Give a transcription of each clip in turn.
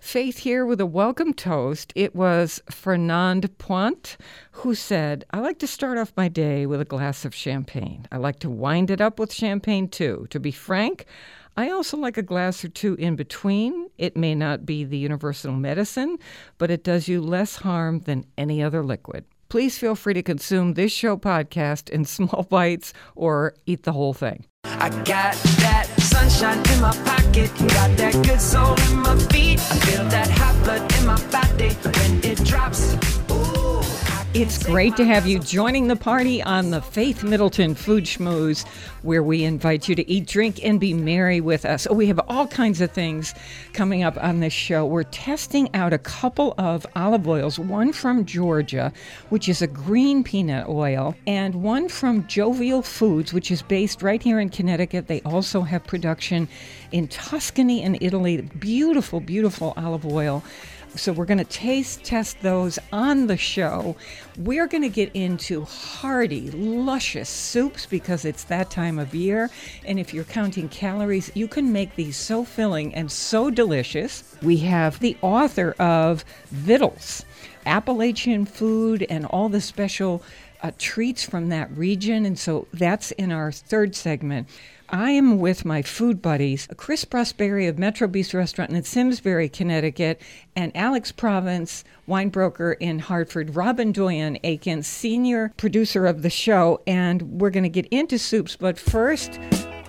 Faith here with a welcome toast. It was Fernand Point who said, I like to start off my day with a glass of champagne. I like to wind it up with champagne too. To be frank, I also like a glass or two in between. It may not be the universal medicine, but it does you less harm than any other liquid. Please feel free to consume this show podcast in small bites or eat the whole thing. I got that sunshine in my pocket, got that good soul in my feet. I feel that hot blood in my body when it drops. Ooh, it's great to have you joining the party on the Faith Middleton Food Schmooze, where we invite you to eat, drink, and be merry with us. We have all kinds of things coming up on this show. We're testing out a couple of olive oils, one from Georgia, which is a green peanut oil, and one from Jovial Foods, which is based right here in Connecticut. They also have production in Tuscany and Italy. Beautiful, beautiful olive oil. So we're going to test those on the show. We're going to get into hearty, luscious soups because it's that time of year. And if you're counting calories, you can make these so filling and so delicious. We have the author of Vittles, Appalachian food and all the special treats from that region. And so that's in our third segment. I am with my food buddies, Chris Prosperi of Metro Beast Restaurant in Simsbury, Connecticut, and Alex Province, wine broker in Hartford, Robin Doyen Aiken, senior producer of the show. And we're going to get into soups, but first...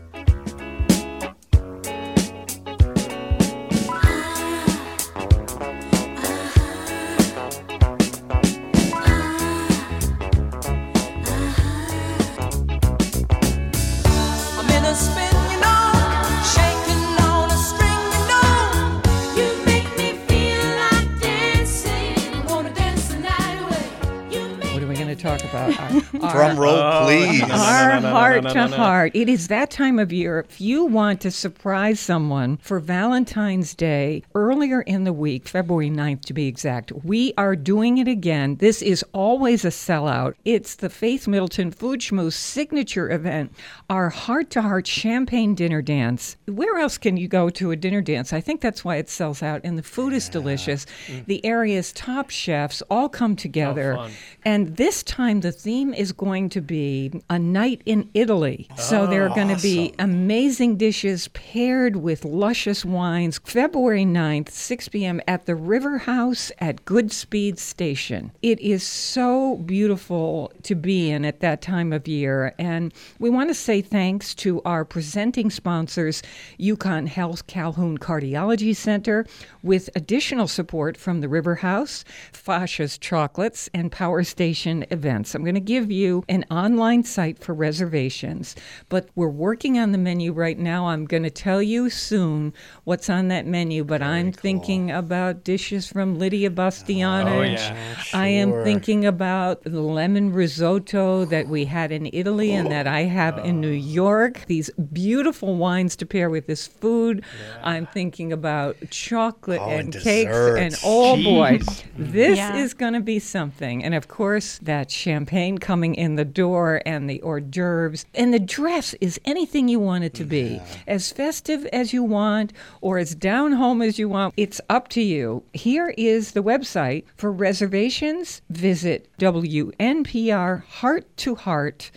talk about our drum roll, please. Our heart to heart. It is that time of year. If you want to surprise someone for Valentine's Day, earlier in the week, February 9th to be exact, we are doing it again. This is always a sellout. It's the Faith Middleton Food Schmooze signature event, our heart to heart champagne dinner dance. Where else can you go to a dinner dance? I think that's why it sells out, and the food is delicious. The area's top chefs all come together, and this time the theme is going to be a night in Italy. So there are going to be amazing dishes paired with luscious wines. February 9th, 6 p.m. at the River House at Goodspeed Station. It is so beautiful to be in at that time of year. And we want to say thanks to our presenting sponsors, UConn Health Calhoun Cardiology Center, with additional support from the River House, Fasha's Chocolates, and Power Station Events. I'm going to give you an online site for reservations, but we're working on the menu right now. I'm going to tell you soon what's on that menu, but I'm thinking about dishes from Lydia Bastianich. Sure. I am thinking about the lemon risotto that we had in Italy and that I have in New York. These beautiful wines to pair with this food. I'm thinking about chocolate and cakes. And boy, this is going to be something. And of course, that champagne coming in the door and the hors d'oeuvres. And the dress is anything you want it to be. As festive as you want or as down home as you want. It's up to you. Here is the website for reservations. Visit WNPRHeartToHeart.org.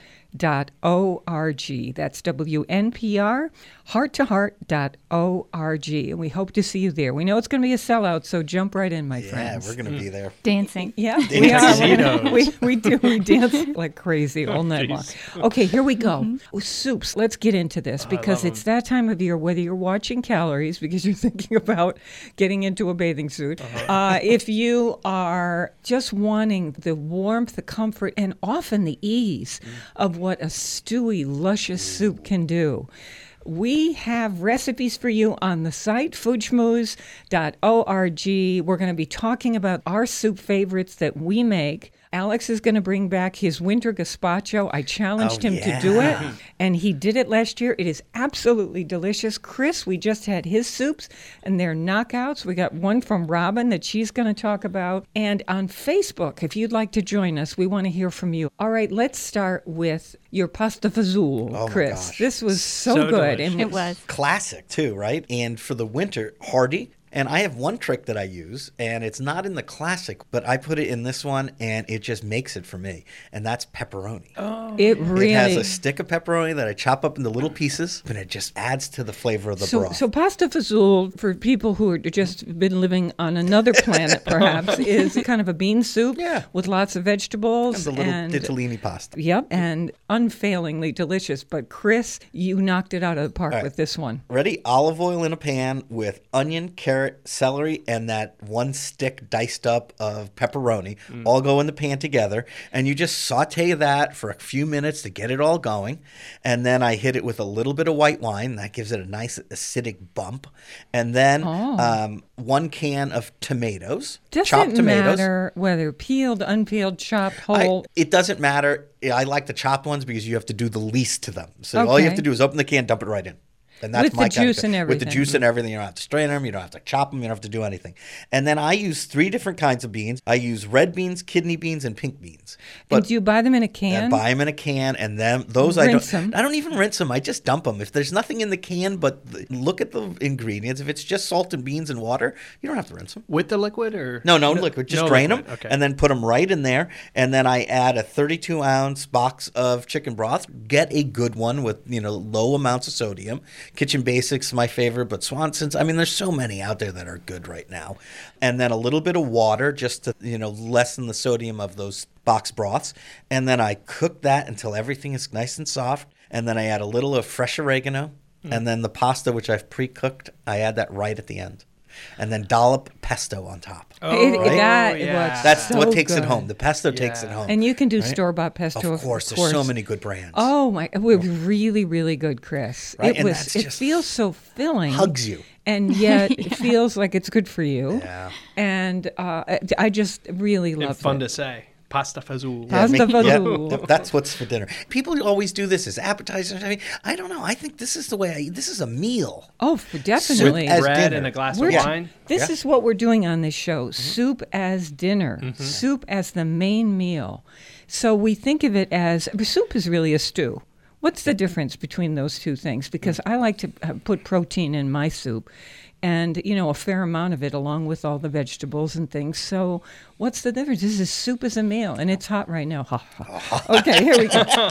That's WNPR hearttoheart.org. And we hope to see you there. We know it's going to be a sellout, so jump right in, my friends. Yeah, we're going to be there. Dancing. Yeah, we are. We do. We dance like crazy all night long. Okay, here we go. Soups. Let's get into this because it's that time of year, whether you're watching calories because you're thinking about getting into a bathing suit, if you are just wanting the warmth, the comfort, and often the ease of what a stewy, luscious soup can do. We have recipes for you on the site, foodschmooze.org. We're going to be talking about our soup favorites that we make. Alex is going to bring back his winter gazpacho. I challenged him to do it, and he did it last year. It is absolutely delicious. Chris, we just had his soups, and they're knockouts. We got one from Robin that she's going to talk about. And on Facebook, if you'd like to join us, we want to hear from you. All right, let's start with your pasta fazool, Chris. This was so good. And it was classic, too, right? And for the winter, hearty, And I have one trick that I use, and it's not in the classic, but I put it in this one, and it just makes it for me. And that's pepperoni. Oh, it really It has a stick of pepperoni that I chop up into little pieces, and it just adds to the flavor of the broth. So pasta fazool, for people who are just been living on another planet, perhaps, is kind of a bean soup with lots of vegetables. And the little ditalini pasta. Yep, and unfailingly delicious. But Chris, you knocked it out of the park with this one. Ready? Olive oil in a pan with onion, carrot, celery, and that one stick diced up of pepperoni. All go in the pan together. And you just saute that for a few minutes to get it all going. And then I hit it with a little bit of white wine. That gives it a nice acidic bump. And then 1 can of tomatoes. Doesn't matter whether peeled, unpeeled, chopped, whole. It doesn't matter. I like the chopped ones because you have to do the least to them. So all you have to do is open the can, dump it right in. And that's with the juice and everything. With the juice and everything. You don't have to strain them. You don't have to chop them. You don't have to do anything. And then I use 3 different kinds of beans. I use red beans, kidney beans, and pink beans. But and do you buy them in a can? I buy them in a can, and then those rinse I don't even rinse them. I just dump them. If there's nothing in the can, but look at the ingredients. If it's just salt and beans and water, you don't have to rinse them. With the liquid or? No liquid. Just drain them and then put them right in there. And then I add a 32-ounce box of chicken broth. Get a good one with low amounts of sodium. Kitchen Basics my favorite, but Swanson's, there's so many out there that are good right now. And then a little bit of water just to, lessen the sodium of those box broths. And then I cook that until everything is nice and soft. And then I add a little of fresh oregano. And then the pasta, which I've pre-cooked, I add that right at the end. And then dollop pesto on top. That's so what takes good. it home. The pesto takes it home. And you can do store-bought pesto, of course. There's so many good brands. Oh, my. It was really, really good, Chris. Right? It feels so filling. Hugs you. And yet it feels like it's good for you. Yeah. And I just really love it. Fun to say. Pasta fazool. Pasta fazool. That's what's for dinner. People always do this as appetizers. I don't know. I think this is the way this is a meal. Oh, definitely. With bread and a glass of wine. This is what we're doing on this show. Soup as dinner. Soup as the main meal. So we think of it as, soup is really a stew. What's the difference between those two things? Because I like to put protein in my soup. And, a fair amount of it along with all the vegetables and things. So what's the difference? This is soup as a meal, and it's hot right now. Okay, here we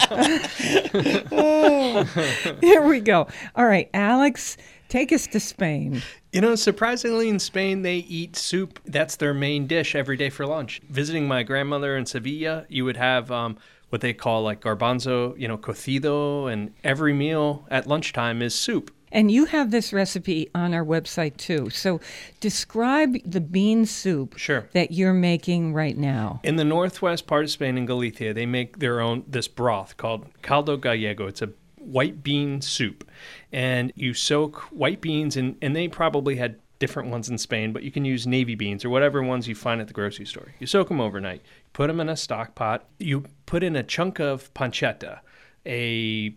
go. Here we go. All right, Alex, take us to Spain. Surprisingly, in Spain, they eat soup. That's their main dish every day for lunch. Visiting my grandmother in Sevilla, you would have what they call like garbanzo, cocido, and every meal at lunchtime is soup. And you have this recipe on our website, too. So describe the bean soup that you're making right now. In the northwest part of Spain, in Galicia, they make this broth called caldo gallego. It's a white bean soup. And you soak white beans, and they probably had different ones in Spain, but you can use navy beans or whatever ones you find at the grocery store. You soak them overnight. Put them in a stock pot. You put in a chunk of pancetta, a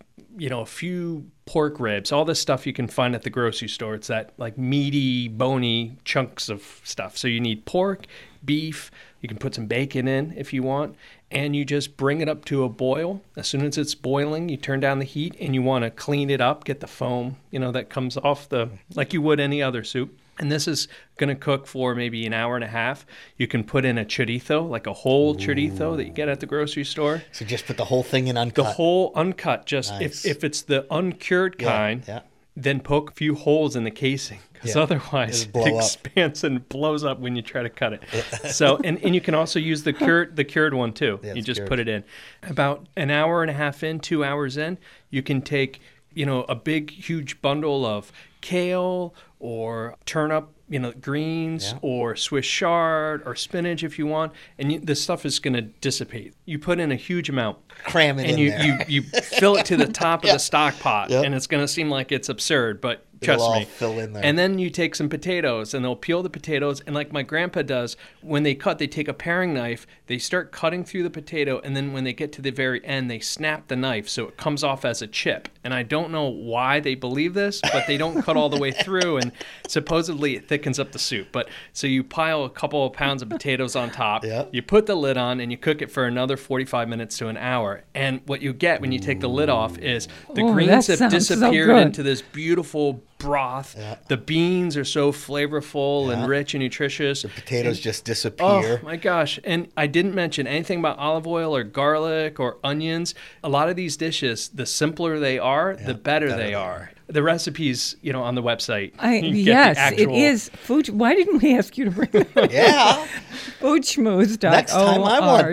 few pork ribs, all this stuff you can find at the grocery store. It's that like meaty, bony chunks of stuff. So you need pork, beef. You can put some bacon in if you want, and you just bring it up to a boil. As soon as it's boiling, you turn down the heat, and you want to clean it up, get the foam, that comes off like you would any other soup. And this is going to cook for maybe an hour and a half. You can put in a chorizo, like a whole chorizo that you get at the grocery store. So just put the whole thing in uncut. The whole uncut. Just nice. If it's the uncured kind, then poke a few holes in the casing. Because otherwise it expands and blows up when you try to cut it. So and you can also use the cured one too. You just put it in. About an hour and a half in, 2 hours in, you can take a big, huge bundle of kale or turnip, greens or Swiss chard or spinach if you want, and this stuff is going to dissipate. You put in a huge amount, cram it in there, and you fill it to the top of the stock pot, and it's going to seem like it's absurd, but trust me. Fill in there. And then you take some potatoes, and they'll peel the potatoes, and like my grandpa does, when they cut, they take a paring knife, they start cutting through the potato, and then when they get to the very end, they snap the knife so it comes off as a chip. And I don't know why they believe this, but they don't cut all the way through, and supposedly it thickens up the soup. But so you pile a couple of pounds of potatoes on top, you put the lid on, and you cook it for another 45 minutes to an hour. And what you get when you take the lid off is the greens have disappeared into this beautiful broth. The beans are so flavorful and rich and nutritious. The potatoes just disappear. Oh my gosh. And I didn't mention anything about olive oil or garlic or onions. A lot of these dishes, the simpler they are, the better they are. The recipe's, on the website. Yes, it is. Food. Why didn't we ask you to bring that up? Yeah. Foodschmooze.org. Next time I want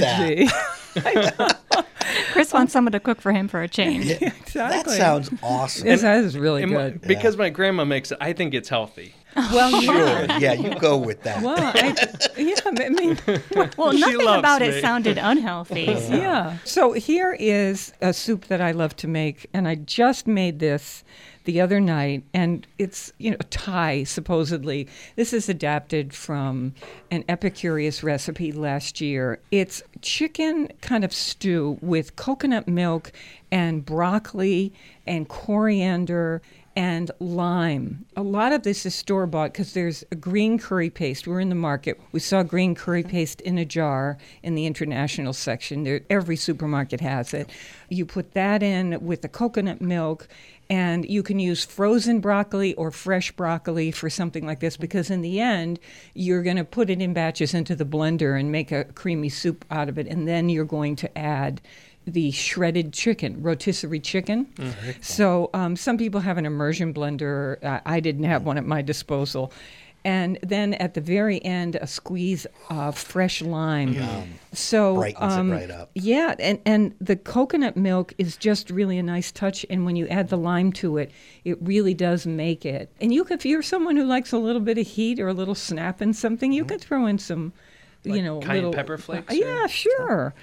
that. Chris wants someone to cook for him for a change. Yeah, Exactly. that sounds awesome. That is really good. Because my grandma makes it, I think it's healthy. Well, Sure. Yeah, you go with that. Well, I mean, Well, She nothing loves about me. it sounded unhealthy. yeah. So here is a soup that I love to make, and I just made this the other night, and it's Thai supposedly. This is adapted from an Epicurious recipe last year. It's chicken kind of stew with coconut milk and broccoli and coriander and lime. A lot of this is store-bought because there's a green curry paste. We're in the market. We saw green curry paste in a jar in the international section. Every supermarket has it. You put that in with the coconut milk, and you can use frozen broccoli or fresh broccoli for something like this, because in the end, you're going to put it in batches into the blender and make a creamy soup out of it, and then you're going to add the shredded chicken, rotisserie chicken. So some people have an immersion blender. I didn't have one at my disposal. And then at the very end, a squeeze of fresh lime. So Brightens it right up. Yeah, and the coconut milk is just really a nice touch. And when you add the lime to it, it really does make it. And if you're someone who likes a little bit of heat or a little snap in something, you can throw in some, cayenne little pepper flakes? Yeah, sure.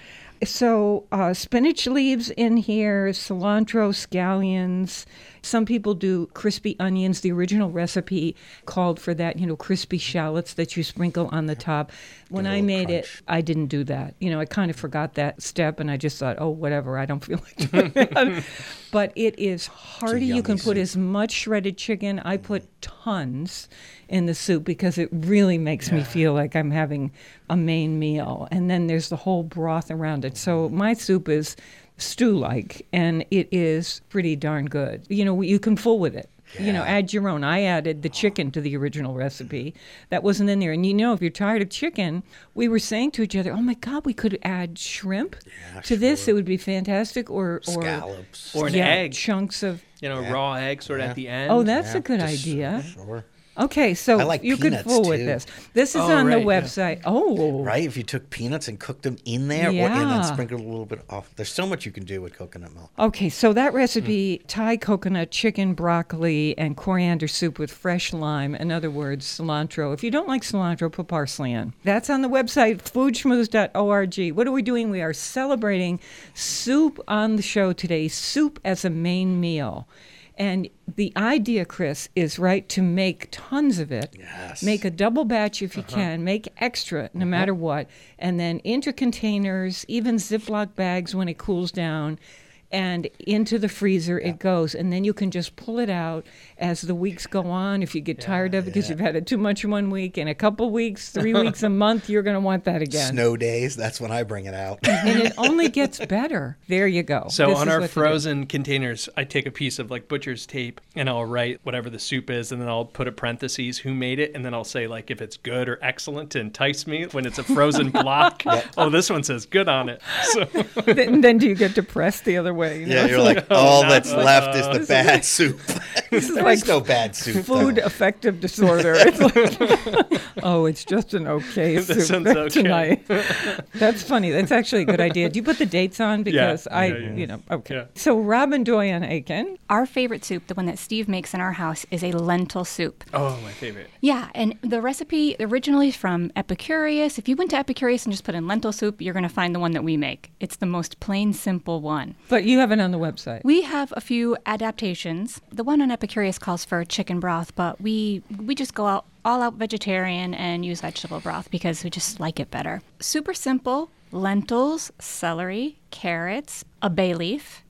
So spinach leaves in here, cilantro, scallions. Some people do crispy onions. The original recipe called for that, crispy shallots that you sprinkle on the top. When I made it, I didn't do that. I kind of forgot that step, and I just thought, oh, whatever, I don't feel like doing that. But it is hearty. You can put as much shredded chicken. I put tons in the soup because it really makes me feel like I'm having a main meal. And then there's the whole broth around it. So my soup is stew-like, and it is pretty darn good. You can fool with it. Add your own. I added the chicken to the original recipe. That wasn't in there. And if you're tired of chicken, we were saying to each other, oh my God, we could add shrimp to this. It would be fantastic. Or scallops. Or an egg. Chunks of raw egg sort of at the end. Oh, that's a good idea. Sure. Okay, so I like you could peanuts, fool with too. this. This is on the right, yeah. website. Oh, Right? If you took peanuts and cooked them in there and Yeah. then sprinkled a little bit off. There's so much you can do with coconut milk. Okay, so that recipe, Thai coconut, chicken, broccoli, and coriander soup with fresh lime. In other words, cilantro. If you don't like cilantro, put parsley in. That's on the website, foodschmooze.org. What are we doing? We are celebrating soup on the show today, soup as a main meal. And the idea, Chris, is to make tons of it. Yes. Make a double batch if you can. Make extra no matter what. And then into containers, even Ziploc bags when it cools down. And into the freezer it goes. And then you can just pull it out as the weeks go on. If you get tired of it because you've had it too much 1 week, in a couple weeks, 3 weeks, a month, you're going to want that again. Snow days, that's when I bring it out. And it only gets better. There you go. So This on is our what to do. frozen containers, I take a piece of butcher's tape and I'll write whatever the soup is, and then I'll put a parentheses who made it, and then I'll say if it's good or excellent to entice me. When it's a frozen block, oh, this one says good on it. So Then do you get depressed the other way? Yeah, you're like, all that's left is the bad soup. This is There's no bad soup. food though. affective disorder. It's like, oh, it's just an okay That soup sounds okay. tonight. That's funny. That's actually a good idea. Do you put the dates on? Because Yeah. okay. Yeah. So Robin Doyen Aiken. Our favorite soup, the one that Steve makes in our house, is a lentil soup. oh, my favorite. Yeah, and the recipe originally from Epicurious. If you went to Epicurious and just put in lentil soup, you're going to find the one that we make. It's the most plain, simple one. But you have it on the website. We have a few adaptations. The one on Epicurious calls for chicken broth, but we just go all out vegetarian and use vegetable broth because we just like it better. Super simple. Lentils, celery, carrots, a bay leaf.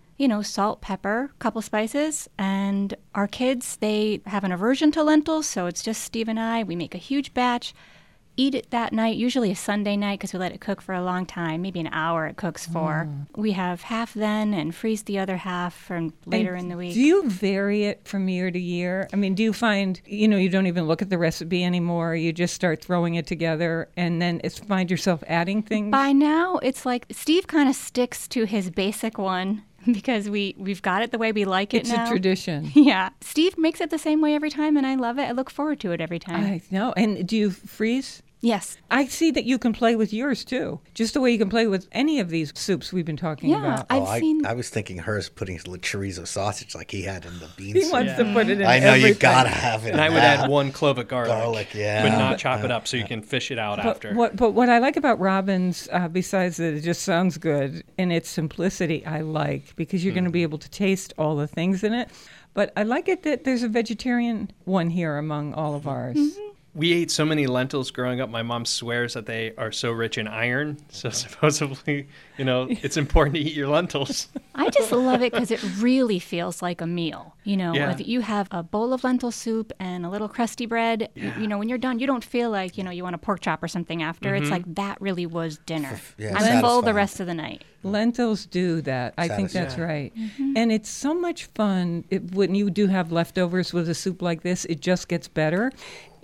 Salt, pepper, couple spices. And our kids, they have an aversion to lentils, so it's just Steve and I. We make a huge batch, eat it that night, usually a Sunday night because we let it cook for a long time, maybe an hour it cooks for. We have half then and freeze the other half for later in the week. Do you vary it from year to year? I mean, do you find, you don't even look at the recipe anymore, you just start throwing it together and then find yourself adding things? By now, it's like Steve kind of sticks to his basic one because we've got it the way we like it now. It's a tradition. Yeah. Steve makes it the same way every time, and I love it. I look forward to it every time. I know. And do you freeze? Yes. I see that you can play with yours, too. Just the way you can play with any of these soups we've been talking about. I was thinking hers putting chorizo sausage like he had in the bean soup. He wants to put it in I know everything. you got to have it. And I would add 1 clove of garlic. Garlic, yeah. But not chop it up so you can fish it out after. But what I like about Robin's, besides that it just sounds good, and its simplicity I like, because you're going to be able to taste all the things in it. But I like it that there's a vegetarian one here among all of ours. Mm-hmm. We ate so many lentils growing up. My mom swears that they are so rich in iron. So supposedly, it's important to eat your lentils. I just love it because it really feels like a meal. Yeah. If you have a bowl of lentil soup and a little crusty bread, when you're done, you don't feel like, you want a pork chop or something after. It's like that really was dinner. Yeah, I'm full the rest of the night. Lentils do that. I think that's right. Mm-hmm. And it's so much fun when you do have leftovers with a soup like this. It just gets better.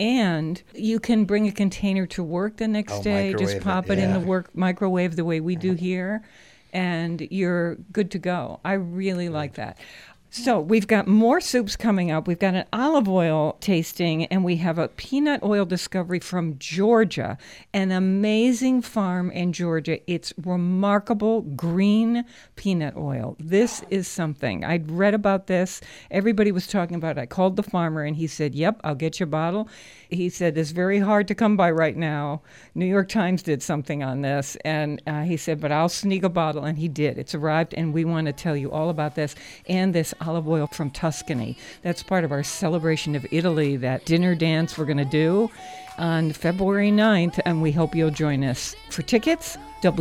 And you can bring a container to work the next day. Just pop it in the work microwave the way we do here. And you're good to go. I really like that. So we've got more soups coming up. We've got an olive oil tasting, and we have a peanut oil discovery from Georgia, an amazing farm in Georgia. It's remarkable green peanut oil. This is something. I'd read about this. Everybody was talking about it. I called the farmer, and he said, yep, I'll get you a bottle. He said, it's very hard to come by right now. New York Times did something on this, and he said, but I'll sneak a bottle, and he did. It's arrived, and we want to tell you all about this and this olive oil from Tuscany. That's part of our celebration of Italy, that dinner dance we're going to do on February 9th, and we hope you'll join us. For tickets,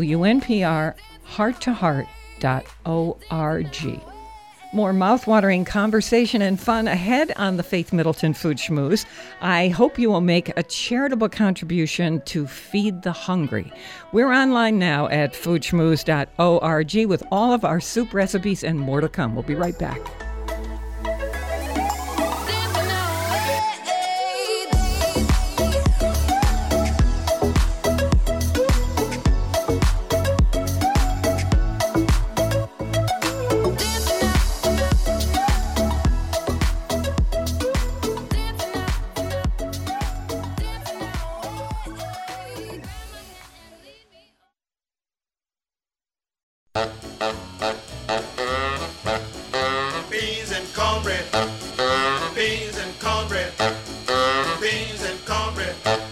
WNPR hearttoheart.org. More mouthwatering conversation and fun ahead on the Faith Middleton Food Schmooze. I hope you will make a charitable contribution to Feed the Hungry. We're online now at foodschmooze.org with all of our soup recipes and more to come. We'll be right back. Beans and cornbread. Beans and cornbread. Beans and cornbread.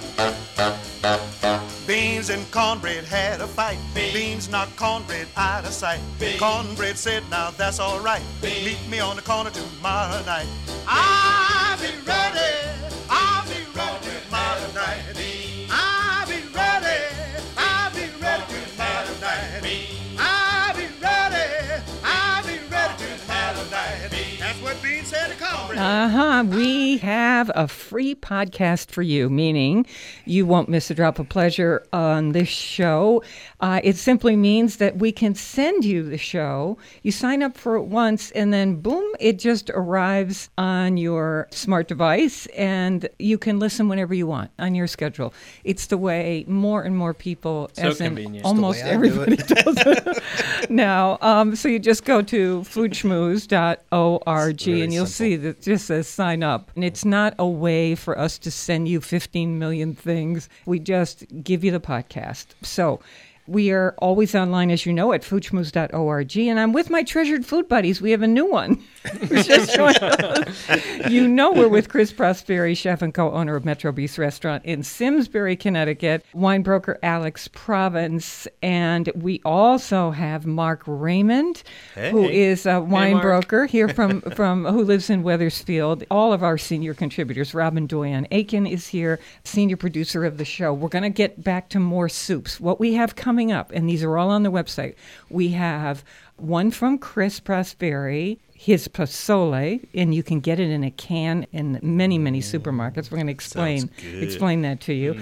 Beans and cornbread had a fight. Beans knocked cornbread out of sight. Cornbread said, now that's all right. Meet me on the corner tomorrow night. I'll be ready. I'll be ready tomorrow night. I'll be ready. I'll be ready tomorrow night. I'll be ready. I'll be ready tomorrow night. That's what Beans said to cornbread. We have a free podcast for you, meaning you won't miss a drop of pleasure on this show. It simply means that we can send you the show. You sign up for it once, and then boom, it just arrives on your smart device, and you can listen whenever you want on your schedule. It's the way more and more people, So as in convenient. almost It's the way I do everybody does it now. So you just go to foodschmooze.org, really and you'll simple. see that it just says sign up. And it's not a way for us to send you 15 million things. We just give you the podcast. So we are always online, as you know, at foodschmooze.org. And I'm with my treasured food buddies. We have a new one. Who's just joined us. You know we're with Chris Prosperi, chef and co-owner of Metro Beast Restaurant in Simsbury, Connecticut, wine broker Alex Province, and we also have Mark Raymond, who is a wine Mark. broker here from who lives in Wethersfield. All of our senior contributors, Robin Doyen Aiken is here, senior producer of the show. We're going to get back to more soups. What we have coming up, and these are all on the website, we have one from Chris Prosperi, his pozole, and you can get it in a can in many, many supermarkets. We're going to explain that to you.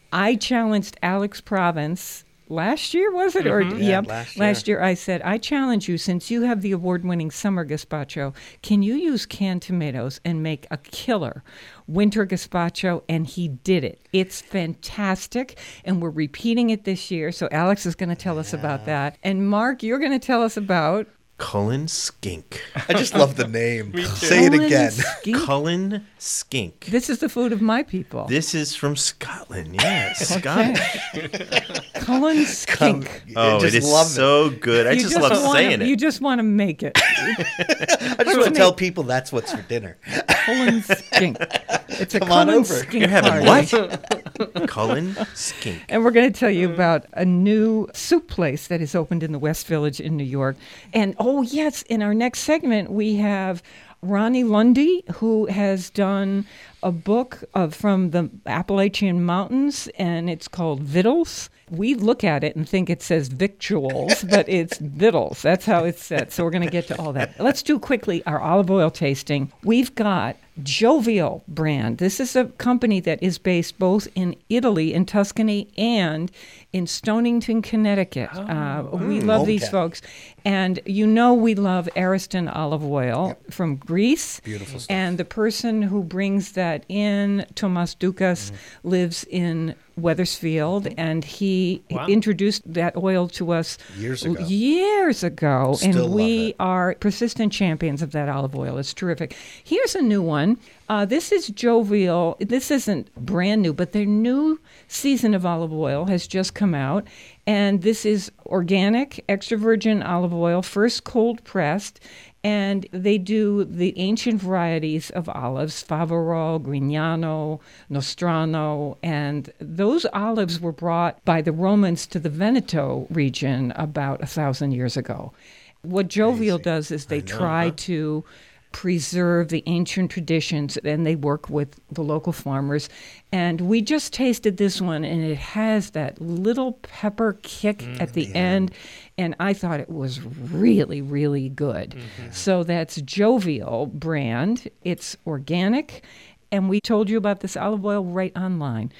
I challenged Alex Province last year, was it? Or Yeah, yep, last year. I said, I challenge you, since you have the award-winning summer gazpacho, can you use canned tomatoes and make a killer winter gazpacho? And he did it. It's fantastic, and we're repeating it this year. So Alex is going to tell us about that. And Mark, you're going to tell us about Cullen Skink. I just love the name. Me too. Say it again. Skink. Cullen Skink. This is the food of my people. This is from Scotland. Yes, Scottish. Cullen Skink. Oh, just it is love so good. I You just love wanna- saying You it. just want to make it. I just want to tell people that's what's for dinner. Cullen Skink. It's a Come on Cullen over. Skink You're having party. what? Cullen Skink. And we're going to tell you about a new soup place that is opened in the West Village in New York. And oh, yes, in our next segment, we have Ronnie Lundy, who has done a book from the Appalachian Mountains, and it's called Vittles. We look at it and think it says victuals, but it's vittles. That's how it's said. So we're going to get to all that. Let's do quickly our olive oil tasting. We've got Jovial brand. This is a company that is based both in Italy, in Tuscany, and in Stonington, Connecticut. We love these hometown. folks. And you know we love Ariston olive oil from Greece. Beautiful stuff. And the person who brings that in, Tomas Dukas, lives in Wethersfield, and he Wow. introduced that oil to us Years ago. and Still love we it. are persistent champions of that olive oil. It's terrific. Here's a new one. This is Jovial. This isn't brand new, but their new season of olive oil has just come out, and this is organic, extra virgin olive oil, first cold pressed. And they do the ancient varieties of olives, Favorol, Grignano, Nostrano, and those olives were brought by the Romans to the Veneto region about 1,000 years ago. What Jovial does is they try to preserve the ancient traditions, and they work with the local farmers. And we just tasted this one, and it has that little pepper kick at the end, and I thought it was really, really good. So that's Jovial brand. It's organic, and we told you about this olive oil right online,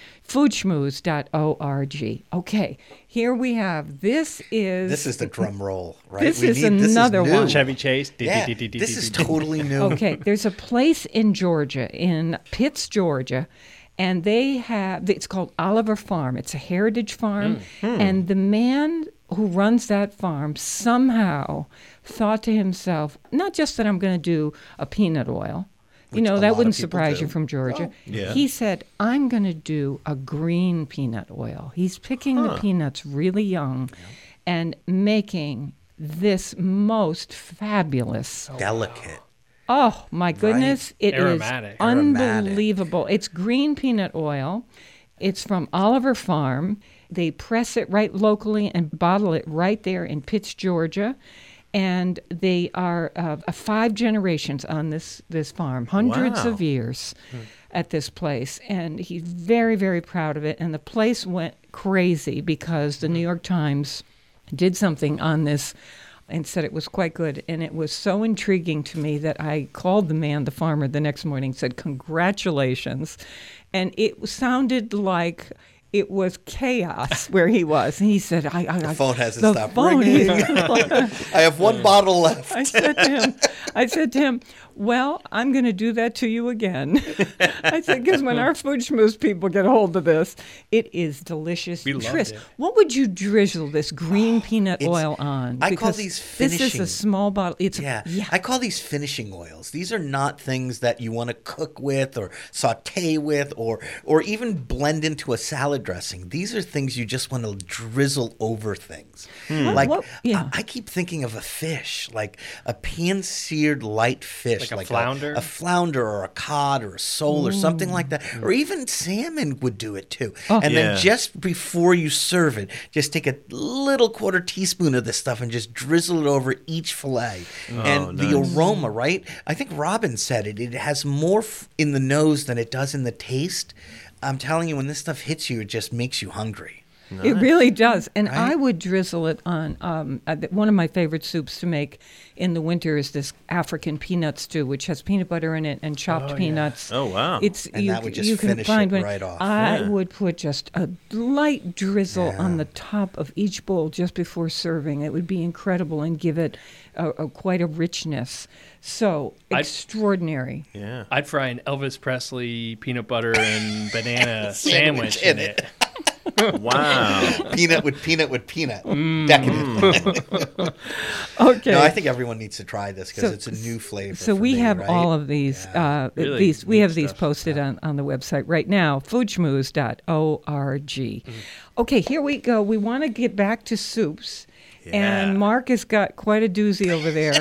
foodschmooze.org. Okay, here we have, this is the drum roll, right? This is another new. one. Chevy Chase. Yeah, this is totally new. Okay, there's a place in Georgia, in Pitts, Georgia, and they have, it's called Oliver Farm. It's a heritage farm, and the man who runs that farm somehow thought to himself, not just that I'm going to do a peanut oil, Which a that lot wouldn't of people surprise do. you from Georgia. Yeah. He said, I'm going to do a green peanut oil. He's picking the peanuts really young and making this most fabulous. Delicate. Oh, my goodness. It is Aromatic. unbelievable. It's green peanut oil. It's from Oliver Farm. They press it right locally and bottle it right there in Pitts, Georgia. And they are 5 generations on this farm, hundreds Wow. of years at this place. And he's very, very proud of it. And the place went crazy because the New York Times did something on this and said it was quite good. And it was so intriguing to me that I called the man, the farmer, the next morning, said, congratulations. And it sounded like it was chaos where he was. And he said, The phone hasn't the stopped phone ringing. is- I have one bottle left. I said to him, well, I'm going to do that to you again. I said, because when our Food Schmooze people get a hold of this, it is delicious. We loved Tris, it. what would you drizzle this green peanut it's- oil on? I call Because these This is finishing. a small bottle. It's Yeah. yeah. I call these finishing oils. These are not things that you want to cook with or saute with or even blend into a salad dressing. These are things you just want to drizzle over things. Like yeah. I keep thinking of a fish, like a pan-seared light fish, Like a flounder? a flounder or a cod or a sole or something like that, or even salmon would do it too. And Yeah. then just before you serve it, just take a little quarter teaspoon of this stuff and just drizzle it over each fillet. And the nice. aroma, right? I think Robin said it. It has more in the nose than it does in the taste. I'm telling you, when this stuff hits you, it just makes you hungry. It really does. And I would drizzle it on one of my favorite soups to make in the winter is this African peanut stew, which has peanut butter in it and chopped peanuts. Oh, wow. That would just finish it right off. I would put just a light drizzle on the top of each bowl just before serving. It would be incredible and give it quite a richness. So extraordinary. Yeah. I'd fry an Elvis Presley peanut butter and banana sandwich in it. Wow. Peanut with peanut. Decadent. Okay. No, I think everyone needs to try this because it's a new flavor. So for we me, have right? all of these. Really we have neat these stuff. posted on the website right now, foodschmooze.org. Okay, here we go. We want to get back to soups. And Mark has got quite a doozy over there.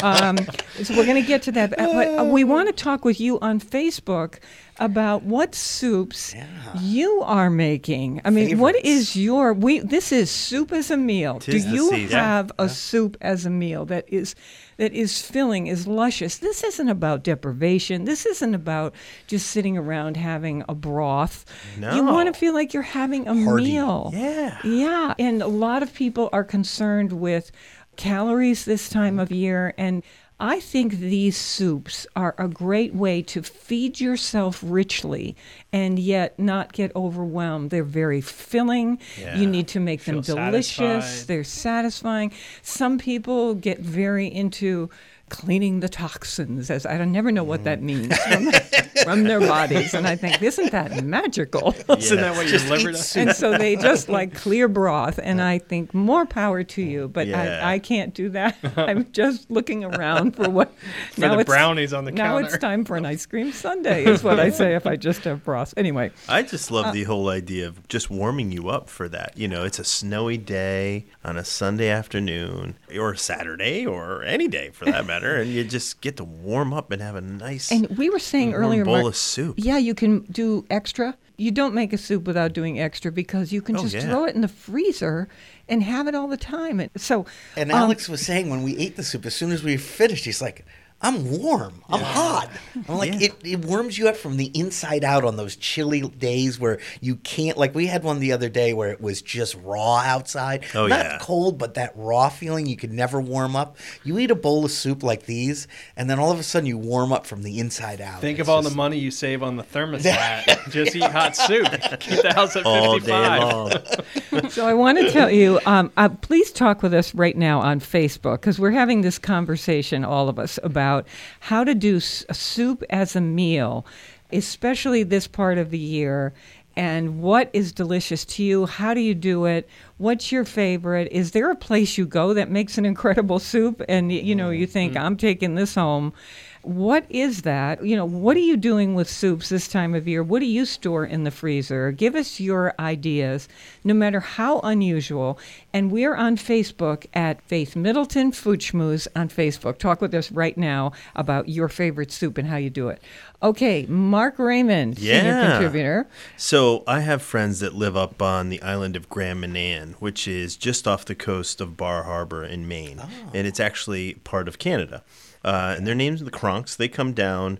So we're going to get to that. But we want to talk with you on Facebook about what soups you are making. I mean, what is your... This is soup as a meal. Do you have a soup as a meal that is filling, is luscious? This isn't about deprivation. This isn't about just sitting around having a broth. No. You want to feel like you're having a meal. Yeah. Yeah. And a lot of people are concerned with calories this time of year. And I think these soups are a great way to feed yourself richly and yet not get overwhelmed. They're very filling. Yeah. You need to make them Feel delicious. satisfied. They're satisfying. Some people get very into cleaning the toxins, as I never know what that means from their bodies. And I think, isn't that magical? Isn't that what your liver does? And so they just like clear broth. And I think more power to you. But I can't do that. I'm just looking around for what. For the brownies on the now counter. it's time for an ice cream sundae, is what I say if I just have broth. Anyway. I just love the whole idea of just warming you up for that. You know, it's a snowy day on a Sunday afternoon or a Saturday or any day for that matter. And you just get to warm up and have a nice And we were saying warm earlier, bowl Mark, of soup. Yeah, you can do extra. You don't make a soup without doing extra because you can just throw it in the freezer and have it all the time. And Alex was saying when we ate the soup, as soon as we finished, he's like, I'm warm. I'm hot. I'm like, it warms you up from the inside out on those chilly days where you can't, like we had one the other day where it was just raw outside. Oh, Not cold, but that raw feeling you could never warm up. You eat a bowl of soup like these, and then all of a sudden you warm up from the inside out. Think of all the money you save on the thermostat. Just eat hot soup. Keep the house at 55. All day long. So I want to tell you, please talk with us right now on Facebook because we're having this conversation, all of us, about how to do soup as a meal, especially this part of the year, and what is delicious to you. How do you do it? What's your favorite? Is there a place you go that makes an incredible soup and you think, I'm taking this home? What is that? What are you doing with soups this time of year? What do you store in the freezer? Give us your ideas, no matter how unusual. And we're on Facebook at Faith Middleton Food Schmooze on Facebook. Talk with us right now about your favorite soup and how you do it. Okay, Mark Raymond, senior contributor. So I have friends that live up on the island of Grand Manan, which is just off the coast of Bar Harbor in Maine. And it's actually part of Canada. And their names are the Kronks. They come down,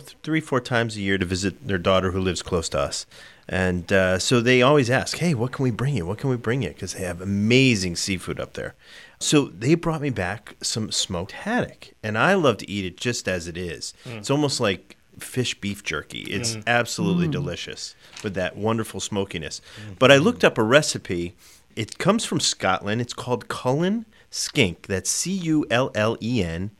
3-4 times a year to visit their daughter who lives close to us. And so they always ask, hey, what can we bring you? What can we bring you? Because they have amazing seafood up there. So they brought me back some smoked haddock. And I love to eat it just as it is. It's almost like fish beef jerky. It's absolutely delicious with that wonderful smokiness. But I looked up a recipe. It comes from Scotland. It's called Cullen Skink. That's Cullen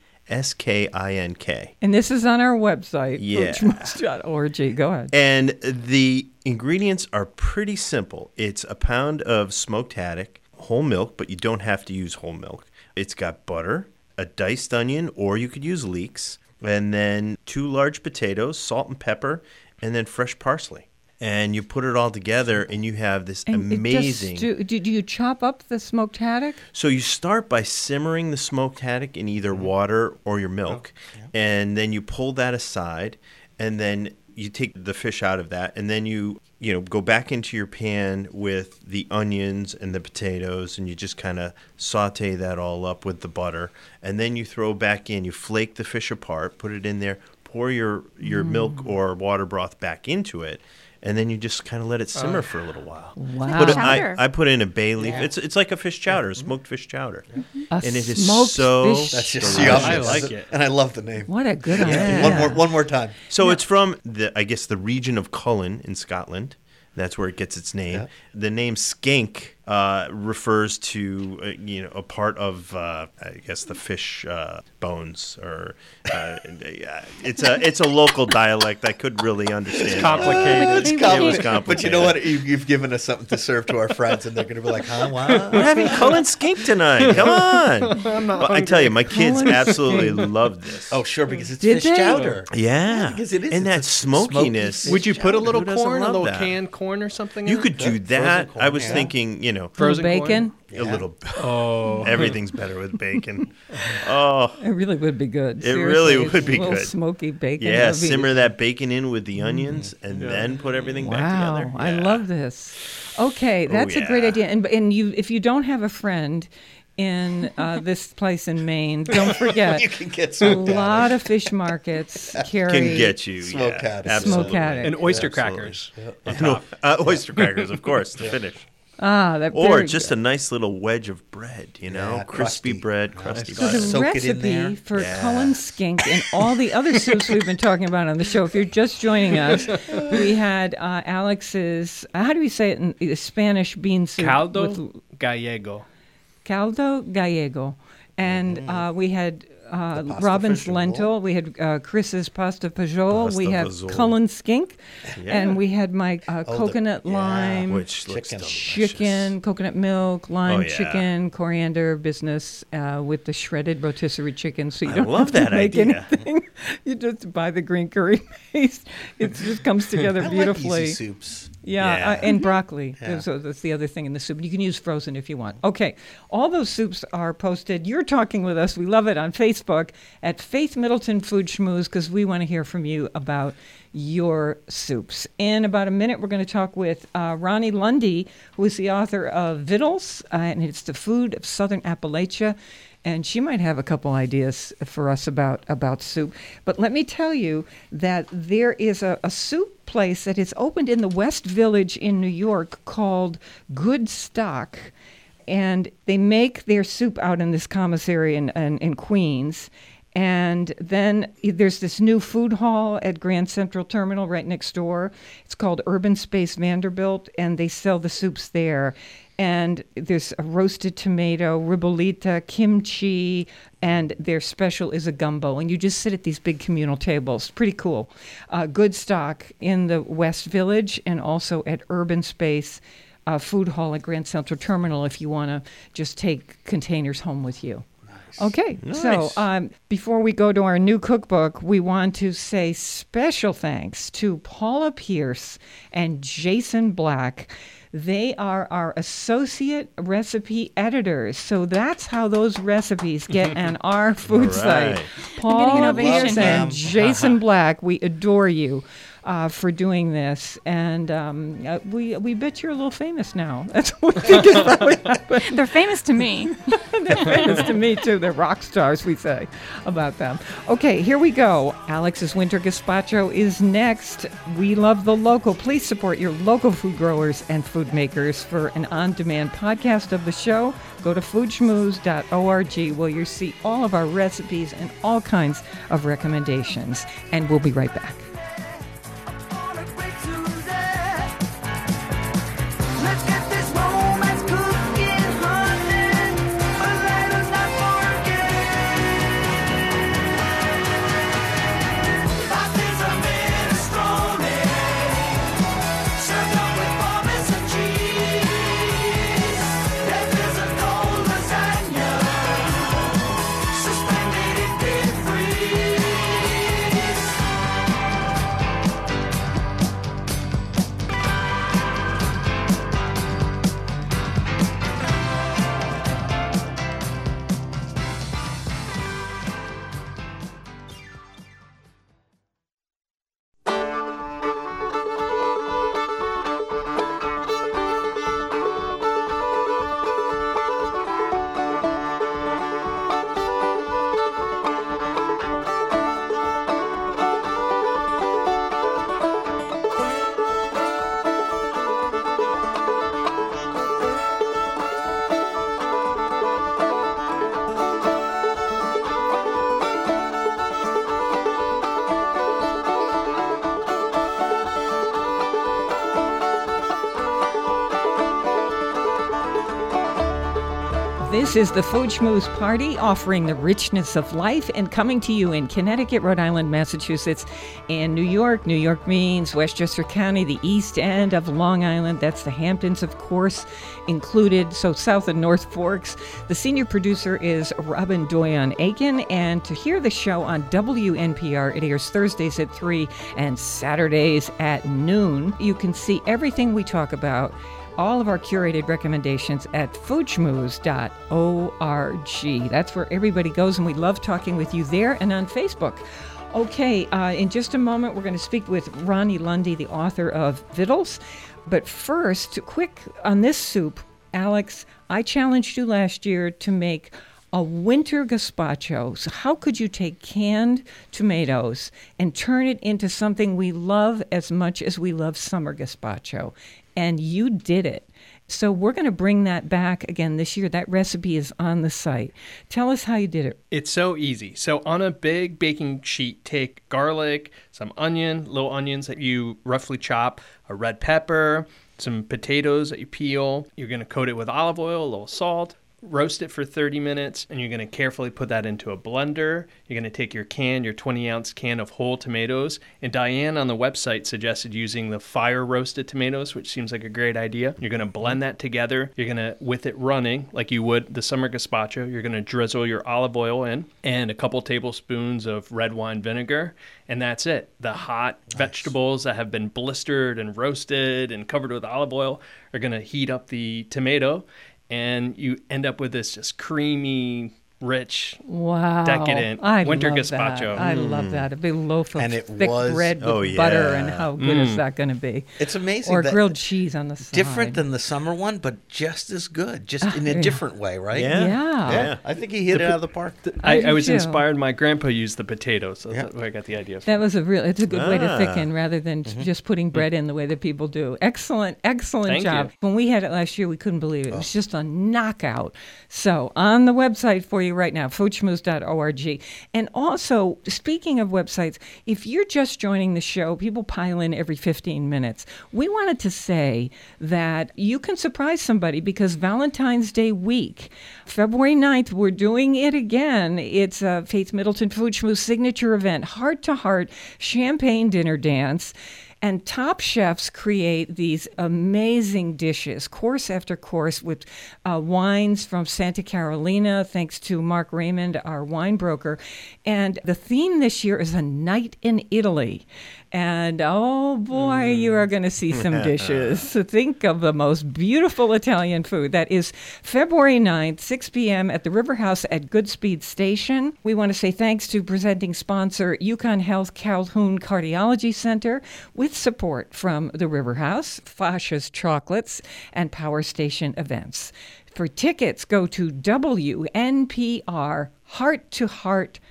Skink. And this is on our website, Yeah. foodschmooze.org. Go ahead. And the ingredients are pretty simple. It's a pound of smoked haddock, whole milk, but you don't have to use whole milk. It's got butter, a diced onion, or you could use leeks, and then 2 large potatoes, salt and pepper, and then fresh parsley. And you put it all together, and you have this amazing... Do you chop up the smoked haddock? So you start by simmering the smoked haddock in either water or your milk, and then you pull that aside, and then you take the fish out of that, and then you go back into your pan with the onions and the potatoes, and you just kind of saute that all up with the butter, and then you throw back in, you flake the fish apart, put it in there, pour your milk or water broth back into it, and then you just kind of let it simmer for a little while. Wow. Chowder. I put in a bay leaf. Yeah. It's like a fish chowder, smoked fish chowder, A and it is smoked so. fish. That's just delicious. yummy. I like it. And I love the name. What a good Yeah. idea. One more time. So it's from the region of Cullen in Scotland. That's where it gets its name. Yeah. The name skink refers to a part of I guess the fish bones, or it's a local dialect I could really understand. It's complicated. It's It was complicated. But you know what? You've given us something to serve to our friends, and they're going to be like, huh? What? We're having Cullen skink tonight. Come on! But I tell you, my kids Cullen absolutely skink. love this. Oh, sure, because it's Did fish they? chowder. Yeah, because it is. and It's that a smoky smokiness. fish Would you put a little Who doesn't corn, a love little that? canned corn or something? You in could it? do Frozen that. corn, I was yeah. thinking, Frozen corn? bacon. a little. Oh, Everything's better with bacon. Oh, It really would be good. It really Seriously, would be a little good. smoky bacon. yeah, That'd be- simmer that bacon in with the onions, and then put everything back Wow, together. I Yeah. love this. Okay, that's a great yeah. idea. And you, if you don't have a friend in this place in Maine, don't forget. You can get A smoked lot out. of fish markets carry Can get you. Smoked yeah, haddock. absolutely. Smoked haddock. and oyster Absolutely. crackers. No, oyster crackers, of course, to finish. that Or very just good. a nice little wedge of bread, Yeah, crispy crusty. bread, crusty So the bread. Soak it in recipe there. for Yeah. Cullen skink and all the other soups we've been talking about on the show. If you're just joining us, we had Alex's. How do we say it in Spanish? Bean soup. Caldo with gallego. caldo gallego, and we had pasta Robin's fajol. lentil. We had Chris's pasta fajol. Pasta we have fajol. Cullen skink, Yeah. and we had my coconut yeah. lime. Which looks Chicken. delicious. Chicken, coconut milk, lime Oh, yeah. chicken, coriander business with the shredded rotisserie chicken. So you I don't love have to that make idea. anything. You just buy the green curry paste. It just comes together I beautifully. like easy soups. Yeah, Yeah. and broccoli. Yeah. So that's the other thing in the soup. You can use frozen if you want. Okay, all those soups are posted. You're talking with us. We love it on Facebook at Faith Middleton Food Schmooze because we want to hear from you about your soups. In about a minute, we're going to talk with Ronnie Lundy, who is the author of Vittles, and it's the food of Southern Appalachia. And she might have a couple ideas for us about soup. But let me tell you that there is a soup place that is opened in the West Village in New York called Good Stock. And they make their soup out in this commissary in Queens. And then there's this new food hall at Grand Central Terminal right next door. It's called Urban Space Vanderbilt, and they sell the soups there. And there's a roasted tomato, ribollita, kimchi, and their special is a gumbo. And you just sit at these big communal tables. Pretty cool. Good Stock in the West Village and also at Urban Space Food Hall at Grand Central Terminal if you want to just take containers home with you. Okay, so before we go to our new cookbook, we want to say special thanks to Paula Pierce and Jason Black. They are our associate recipe editors. So that's how those recipes get on our food All site. right. Paula ovation Pierce here. and Jason Black, we adore you for doing this. And we bet you're a little famous now. That's what we think is probably happening. They're famous to me. They're famous to me, too. They're rock stars, we say about them. Okay, here we go. Alex's Winter Gazpacho is next. We love the local. Please support your local food growers and food makers. For an on-demand podcast of the show, go to foodschmooze.org where you'll see all of our recipes and all kinds of recommendations. And we'll be right back. Let's get this romance cooking, honey, but let us not forget. Pasties are minestrone, served up with Parmesan cheese. Death is a cold lasagna, suspended in deep freeze. This is the Food Schmooze Party, offering the richness of life and coming to you in Connecticut, Rhode Island, Massachusetts, and New York. New York means Westchester County, the east end of Long Island. That's the Hamptons, of course, included, so south and North Forks. The senior producer is Robin Doyon-Aiken, and to hear the show on WNPR, it airs Thursdays at 3 and Saturdays at noon. You can see everything we talk about, all of our curated recommendations at foodschmooze.org. That's where everybody goes, and we love talking with you there and on Facebook. Okay, in just a moment, we're going to speak with Ronnie Lundy, the author of Vittles. But first, quick on this soup, Alex, I challenged you last year to make a winter gazpacho. So how could you take canned tomatoes and turn it into something we love as much as we love summer gazpacho? And you did it. So we're going to bring that back again this year. That recipe is on the site. Tell us how you did it. It's so easy. So on a big baking sheet, take garlic, some onion, little onions that you roughly chop, a red pepper, some potatoes that you peel. You're going to coat it with olive oil, a little salt. Roast it for 30 minutes, and you're going to carefully put that into a blender. You're going to take your 20-ounce can of whole tomatoes. And Diane on the website suggested using the fire-roasted tomatoes, which seems like a great idea. You're going to blend that together. You're going to, with it running, like you would the summer gazpacho, you're going to drizzle your olive oil in and a couple tablespoons of red wine vinegar. And that's it. The hot vegetables that have been blistered and roasted and covered with olive oil are going to heat up the tomato. And you end up with this just creamy, rich, decadent winter gazpacho. I love that. A big loaf of thick bread with butter, and how good is that going to be? It's amazing. Or grilled cheese on the side. Different than the summer one, but just as good, just in a different way, right? Yeah. I think he hit it out of the park. I was inspired. My grandpa used the potatoes, so that's where I got the idea from. That was it's a good way to thicken rather than just putting bread in the way that people do. Excellent Thank job. you. When we had it last year, we couldn't believe it. It was just a knockout. So on the website for you right now, foodschmooze.org. And also, speaking of websites, if you're just joining the show, people pile in every 15 minutes. We wanted to say that you can surprise somebody because Valentine's Day week, February 9th, we're doing it again. It's a Faith Middleton Food Schmooze signature event, heart-to-heart champagne dinner dance. And top chefs create these amazing dishes, course after course, with wines from Santa Carolina, thanks to Mark Raymond, our wine broker. And the theme this year is a night in Italy. And oh boy, you are going to see some dishes. So think of the most beautiful Italian food. That is February 9th, 6 p.m. at the River House at Goodspeed Station. We want to say thanks to presenting sponsor Yukon Health Calhoun Cardiology Center with support from the River House, Fasha's Chocolates, and Power Station Events. For tickets, go to WNPRHeartToHeart.org.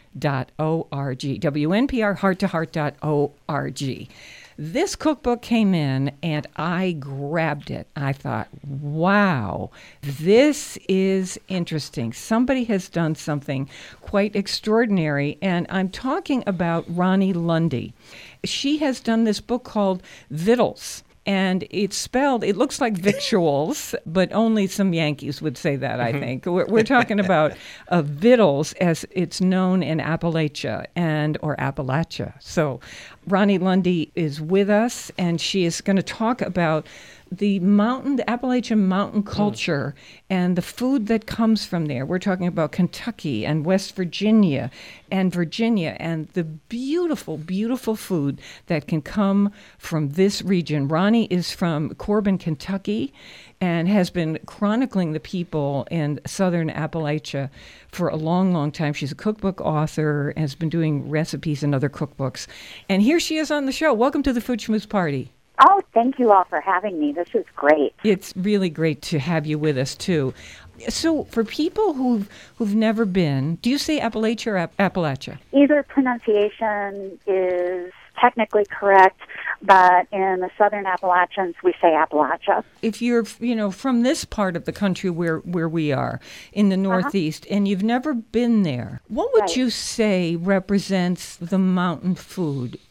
WNPRHeartToHeart.org. This cookbook came in and I grabbed it. I thought, wow, this is interesting. Somebody has done something quite extraordinary. And I'm talking about Ronnie Lundy. She has done this book called Vittles. And it's spelled, it looks like victuals, but only some Yankees would say that, I think. We're talking about Vittles as it's known in Appalachia or Appalachia. So Ronnie Lundy is with us, and she is going to talk about the Appalachian mountain culture and the food that comes from there. We're talking about Kentucky and West Virginia and the beautiful, beautiful food that can come from this region. Ronnie is from Corbin, Kentucky, and has been chronicling the people in southern Appalachia for a long, long time. She's a cookbook author and has been doing recipes in other cookbooks. And here she is on the show. Welcome to the Food Schmooze Party. Oh, thank you all for having me. This is great. It's really great to have you with us, too. So for people who've never been, do you say Appalachia or Appalachia? Either pronunciation is technically correct, but in the Southern Appalachians, we say Appalachia. If you're, from this part of the country where we are, in the Northeast, and you've never been there, what would you say represents the mountain food?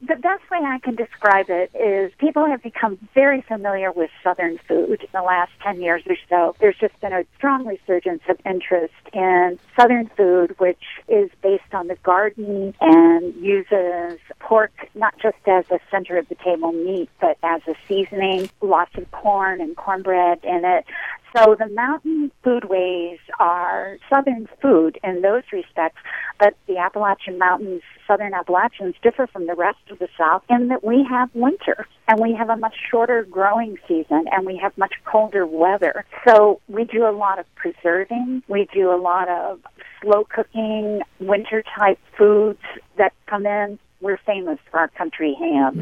The best way I can describe it is people have become very familiar with Southern food in the last 10 years or so. There's just been a strong resurgence of interest in Southern food, which is based on the garden and uses pork not just as a center of the table meat, but as a seasoning, lots of corn and cornbread in it. So the mountain foodways are Southern food in those respects, but the Appalachian Mountains, Southern Appalachians, differ from the rest of the South in that we have winter, and we have a much shorter growing season, and we have much colder weather. So we do a lot of preserving. We do a lot of slow cooking, winter-type foods that come in. We're famous for our country ham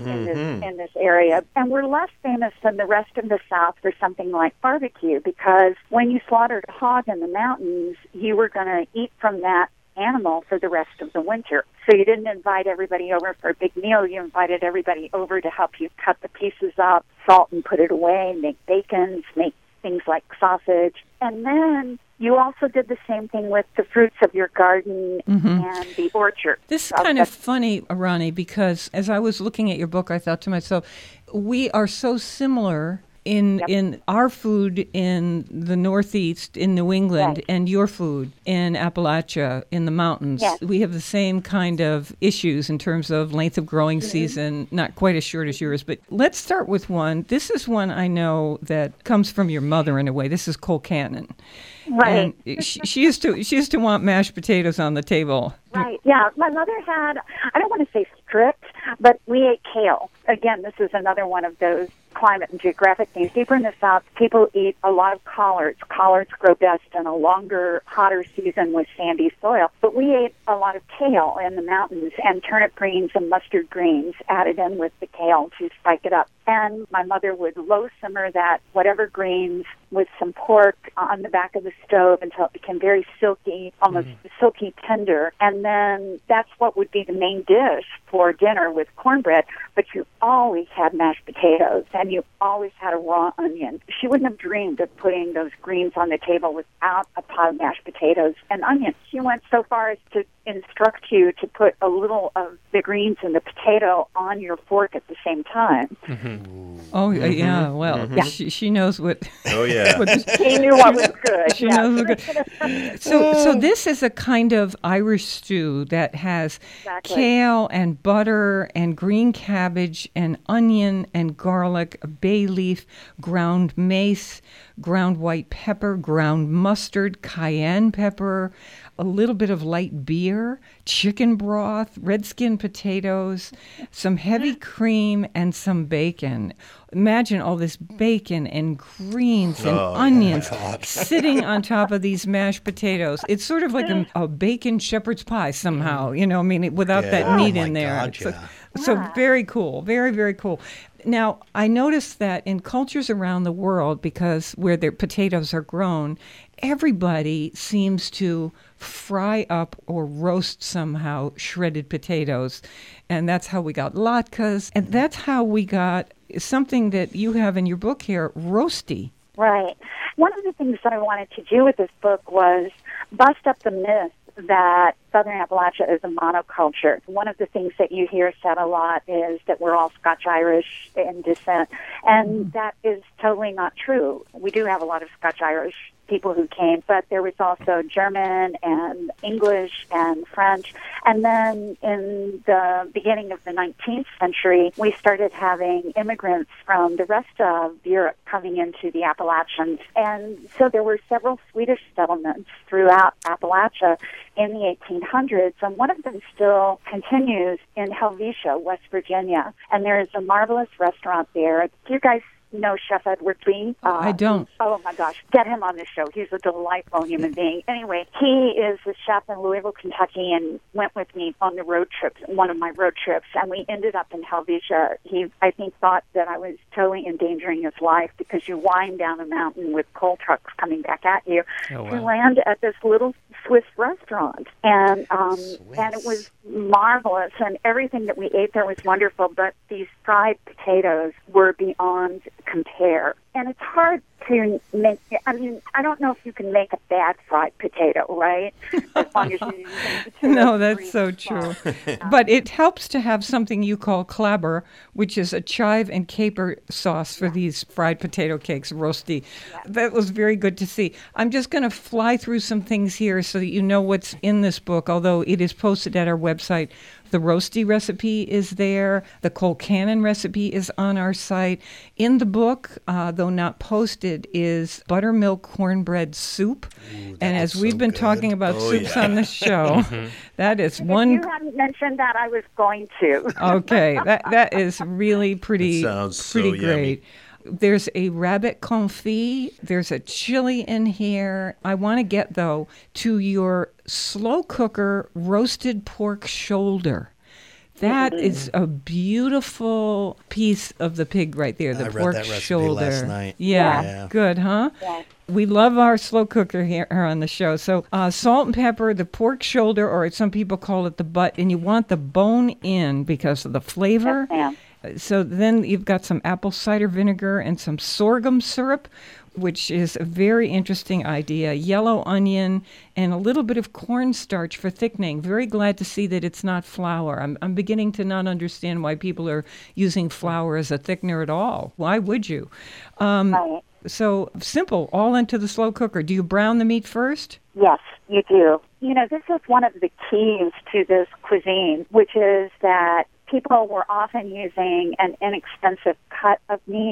in this area. And we're less famous than the rest of the South for something like barbecue, because when you slaughtered a hog in the mountains, you were going to eat from that animal for the rest of the winter. So you didn't invite everybody over for a big meal. You invited everybody over to help you cut the pieces up, salt and put it away, make bacons, make things like sausage. And then you also did the same thing with the fruits of your garden and the orchard. This is kind of funny, Ronnie, because as I was looking at your book, I thought to myself, we are so similar in our food in the Northeast, in New England, and your food in Appalachia, in the mountains. Yes. We have the same kind of issues in terms of length of growing season, not quite as short as yours. But let's start with one. This is one I know that comes from your mother in a way. This is colcannon. Right. And she used to want mashed potatoes on the table. Right. Yeah. My mother had, I don't want to say strict, but we ate kale. Again, this is another one of those climate and geographic things. Deeper in the South, people eat a lot of collards. Collards grow best in a longer, hotter season with sandy soil. But we ate a lot of kale in the mountains, and turnip greens and mustard greens added in with the kale to spike it up. And my mother would low simmer that whatever greens with some pork on the back of the stove until it became very silky, almost silky tender. And then that's what would be the main dish for dinner with cornbread. But you always had mashed potatoes, and you always had a raw onion. She wouldn't have dreamed of putting those greens on the table without a pot of mashed potatoes and onions. She went so far as to instruct you to put a little of the greens and the potato on your fork at the same time. Oh, yeah. Well, she knows what... Oh, yeah. She knew what was good. She knows what good. So this is a kind of Irish stew that has kale and butter and green cabbage and onion and garlic, bay leaf, ground mace, ground white pepper, ground mustard, cayenne pepper, a little bit of light beer, chicken broth, red skin potatoes, some heavy cream, and some bacon. Imagine all this bacon and greens and onions sitting on top of these mashed potatoes. It's sort of like a bacon shepherd's pie somehow, without that meat in there. God, So very cool, very, very cool. Now, I noticed that in cultures around the world, because where their potatoes are grown, everybody seems to fry up or roast somehow shredded potatoes. And that's how we got latkes. And that's how we got something that you have in your book here, roasty. Right. One of the things that I wanted to do with this book was bust up the myth that Southern Appalachia is a monoculture. One of the things that you hear said a lot is that we're all Scotch-Irish in descent, and that is totally not true. We do have a lot of Scotch-Irish people who came, but there was also German and English and French. And then in the beginning of the 19th century, we started having immigrants from the rest of Europe coming into the Appalachians. And so there were several Swedish settlements throughout Appalachia in the 1800s, and one of them still continues in Helvetia, West Virginia. And there is a marvelous restaurant there. Do you guys know Chef Edward Lee? I don't. Oh, my gosh. Get him on the show. He's a delightful human being. Anyway, he is a chef in Louisville, Kentucky, and went with me on the road trip, one of my road trips, and we ended up in Helvetia. He, I think, thought that I was totally endangering his life because you wind down a mountain with coal trucks coming back at you. We land at this little Swiss restaurant, and it was marvelous, and everything that we ate there was wonderful, but these fried potatoes were beyond compare. And it's hard to make, I mean, I don't know if you can make a bad fried potato, right? As long as you're using potato No, that's so free true. sauce. But it helps to have something you call clabber, which is a chive and caper sauce for these fried potato cakes, roasty. That was very good to see. I'm just going to fly through some things here so that you know what's in this book, although it is posted at our website. The roasty recipe is there. The Colcannon recipe is on our site. In the book, though not posted, is buttermilk cornbread soup. And as we've been talking about soups on this show, that is one. If you hadn't mentioned that, I was going to. Okay, that is really pretty, That sounds pretty so great. There's a rabbit confit. There's a chili in here. I want to get, though, to your slow cooker roasted pork shoulder. That is a beautiful piece of the pig right there, the I read pork that recipe shoulder. last night. Yeah, good, huh? Yeah. We love our slow cooker here on the show. So salt and pepper, the pork shoulder, or some people call it the butt, and you want the bone in because of the flavor. Yes, ma'am. So then you've got some apple cider vinegar and some sorghum syrup, which is a very interesting idea, yellow onion, and a little bit of cornstarch for thickening. Very glad to see that it's not flour. I'm beginning to not understand why people are using flour as a thickener at all. Why would you? Right. So simple, all into the slow cooker. Do you brown the meat first? Yes, you do. You know, this is one of the keys to this cuisine, which is that people were often using an inexpensive cut of meat,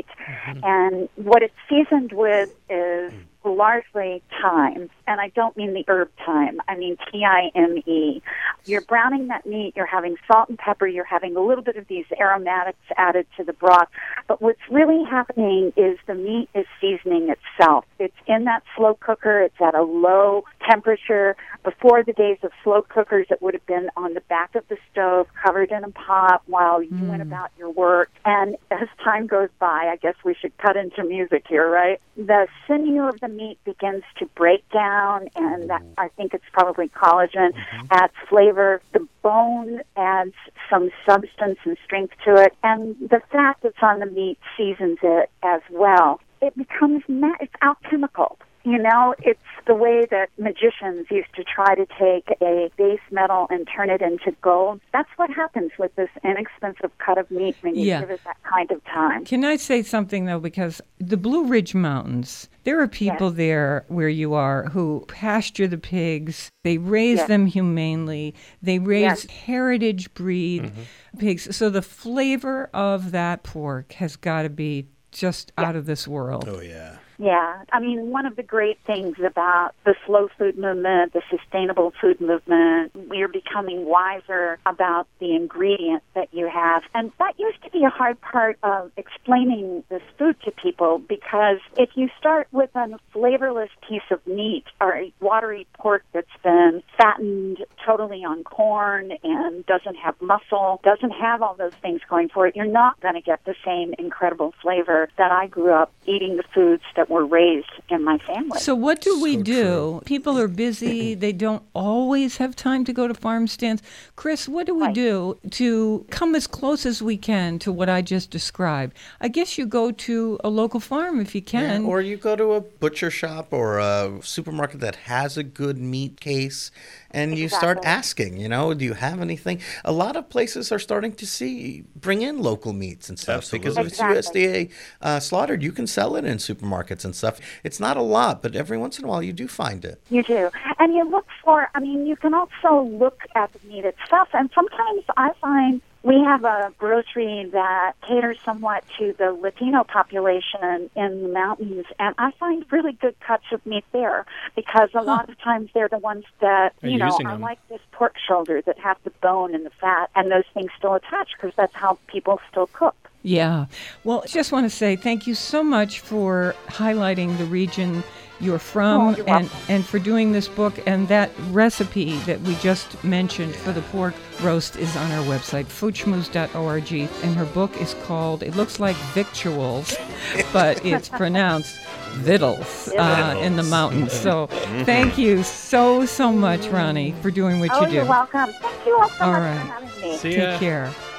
and what it's seasoned with is largely thyme. And I don't mean the herb thyme. I mean T-I-M-E. You're browning that meat. You're having salt and pepper. You're having a little bit of these aromatics added to the broth. But what's really happening is the meat is seasoning itself. It's in that slow cooker. It's at a low temperature. Before the days of slow cookers, it would have been on the back of the stove, covered in a pot while you went about your work. And as time goes by, I guess we should cut into music here, right? The sinew of the meat begins to break down, and that, I think it's probably collagen, adds flavor. The bone adds some substance and strength to it, and the fat that's on the meat seasons it as well. It becomes, it's alchemical. You know, it's the way that magicians used to try to take a base metal and turn it into gold. That's what happens with this inexpensive cut of meat when you give it that kind of time. Can I say something, though? Because the Blue Ridge Mountains, there are people there where you are who pasture the pigs. They raise them humanely. They raise heritage breed pigs. So the flavor of that pork has got to be just out of this world. Oh, yeah. Yeah, I mean, one of the great things about the slow food movement, the sustainable food movement, we're becoming wiser about the ingredient that you have. And that used to be a hard part of explaining this food to people, because if you start with a flavorless piece of meat or a watery pork that's been fattened totally on corn and doesn't have muscle, doesn't have all those things going for it, you're not going to get the same incredible flavor that I grew up eating the foods that were raised in my family. So what do we do? People are busy. They don't always have time to go to farm stands. Chris, what do we do to come as close as we can to what I just described? I guess you go to a local farm if you can. Yeah, or you go to a butcher shop or a supermarket that has a good meat case, and you start asking, you know, do you have anything? A lot of places are starting to bring in local meats and stuff. Absolutely. Because if it's USDA slaughtered, you can sell it in supermarkets and stuff. It's not a lot, but every once in a while you do find it. You do. And you look for, I mean, you can also look at the meat itself. And sometimes I find we have a grocery that caters somewhat to the Latino population in the mountains, and I find really good cuts of meat there, because a lot of times they're the ones that, you know, I like this pork shoulder that have the bone and the fat and those things still attached, because that's how people still cook. Yeah. Well, I just want to say thank you so much for highlighting the region you're from and for doing this book. And that recipe that we just mentioned for the pork roast is on our website, foodschmooze.org. And her book is called, it looks like victuals, but it's pronounced Vittles in the mountains. So thank you so much, Ronnie, for doing what you do. You're welcome. Thank you all so much for having me. Take care.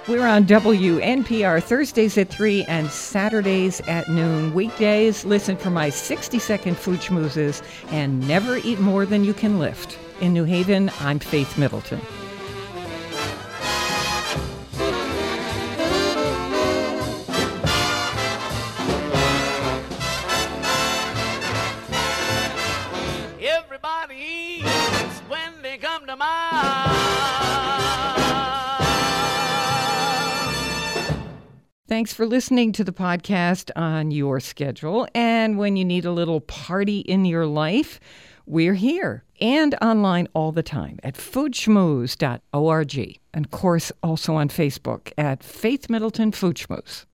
We're on WNPR Thursdays at 3 and Saturdays at noon. Weekdays, listen for my 60-second food schmoozes and never eat more than you can lift. In New Haven, I'm Faith Middleton. Everybody eats when they come to mind. Thanks for listening to the podcast on your schedule. And when you need a little party in your life, we're here and online all the time at foodschmooze.org. And of course, also on Facebook at Faith Middleton Food Schmooze.